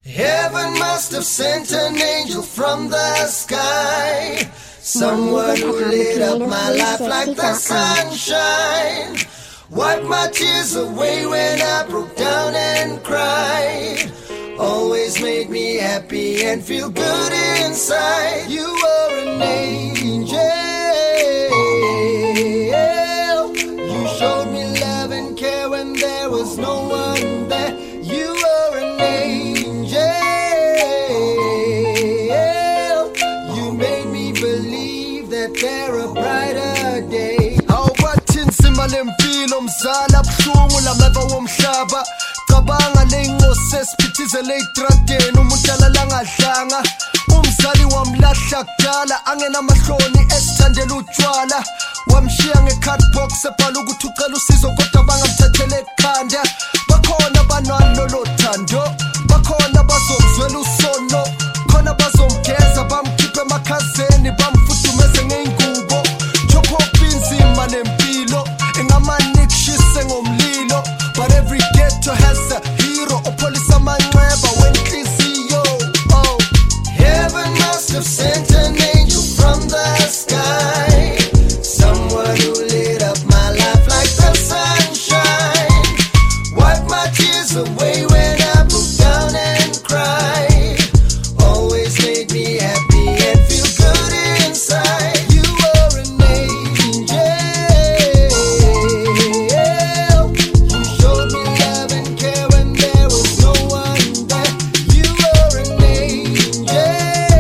Heaven must have sent an angel from the sky, someone who lit up my life like the sunshine, wiped my tears away when I broke down and cried, always made me happy and feel good inside. You are an angel, you showed me love and care when there was no one there. You are an angel, you made me believe that there are brighter days. Awubathi nzima lempilo mzala buhlungu lameva womhlaba, cabanga ley'ngozi esiphithizele ey'tradeni, umuntu alala ngadlanga, umzali wamlahla kudala, angenamahloni esithandela utshwala, wamshiya nge-cardbox ebhala ukuthi ucela usizo kodwa bangamthathele ekhanda. Bakhona banalo thando, bakhona bazomzwela usono, khona bazomgeza bamkhiphe emakhazeni bamfudumeze ngey'ngubo. Chophopa inzima lempilo ingamanikshise ngomlilo, but every ghetto has a hero opholisa amanxeba wenhliziyo. Oh, heaven must have sent an angel from the sky, someone who lit up my life like the sunshine, wiped my tears away when I broke down and cried, always made me happy and feel good inside. You are an angel, you showed me love and care when there was no one there. You are an angel,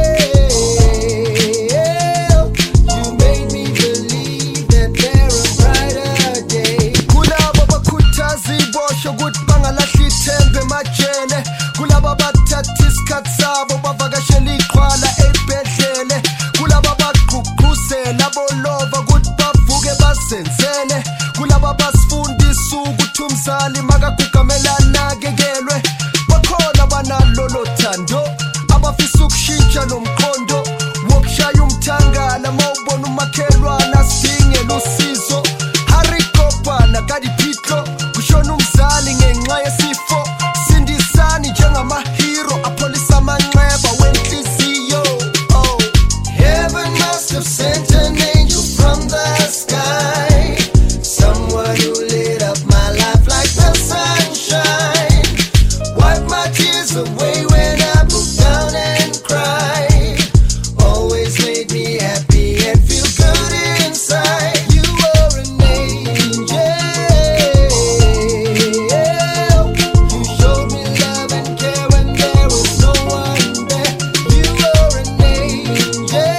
you made me believe that there are brighter days. Kulabo bakhuthaza ibosho ukuthi bangalahli ithemba emajele, kulabo bathatha isikhathi sabo bavakashela iqhwala ey'bhedlele, kulabo bagqugquzela bolova ukuthi bavuke bazenzele, kulabo basifundisa ukuthi umzali makagugamela anakekelwe. Bakhona banalo thando, abafisa ukushintsha nomqondo wokushaya umthangala mawubona umakhelwana sidingela usizo. Harry Kopana kadipitlo kushona umzali ngenxa yesifo, sindisani njengamahero apholisa amanxeba wenhliziyo. Oh, heaven must have sent an angel from the sky, someone who lit up my life like the sunshine, wiped my tears away when I broke down and cried, always made me happy and feel good inside. You are an angel, you showed me love and care when there was no one there. You are an angel,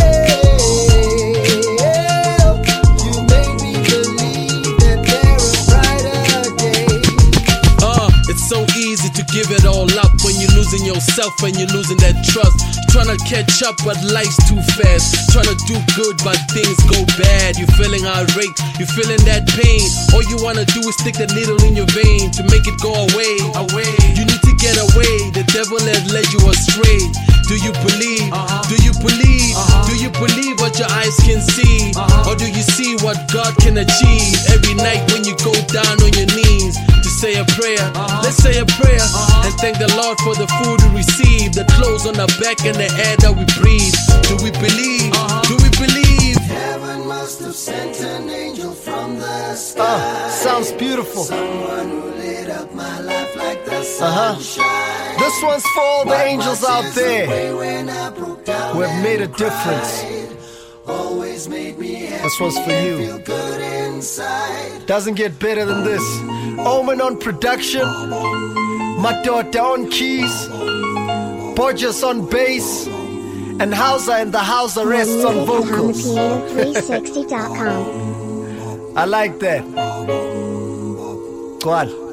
you made me believe that there are brighter days. It's so easy to give it all up when you're losing yourself and you're losing that trust. Trying to catch up but life's too fast. Trying to do good but things go bad. You're feeling irate, you're feeling that pain. All you wanna do is stick the needle in your vein to make it go away. You need to get away, the devil has led you astray. Do you believe? Do you believe? Do you believe what your eyes can see? Or do you see what God can achieve? Every night when you go down on your knees to say a prayer, let's say a prayer and thank the Lord for the food we receive, the clothes on our back and the air that we breathe. Do we believe? Do we believe? Heaven must have sent an angel from the sky. Sounds beautiful. Someone who lit up my life like the sunshine. This one's for all the angels out there who have made a difference. Always made me happy. This one's for you. Feel good inside. Doesn't get better than this. Omen on production, Matota on keys, Borges on bass, and Hauser and the house arrests on vocals. MohammedPiano360.com. I like that. Go on.